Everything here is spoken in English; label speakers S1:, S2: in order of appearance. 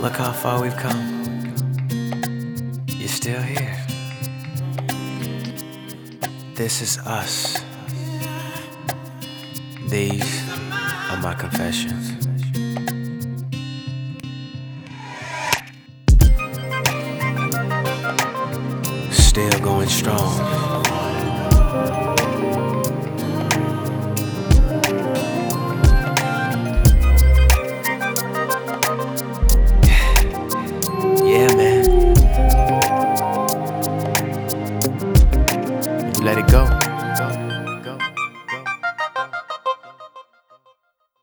S1: Look how far we've come. You're still here. This is us. These are my confessions. Still going strong.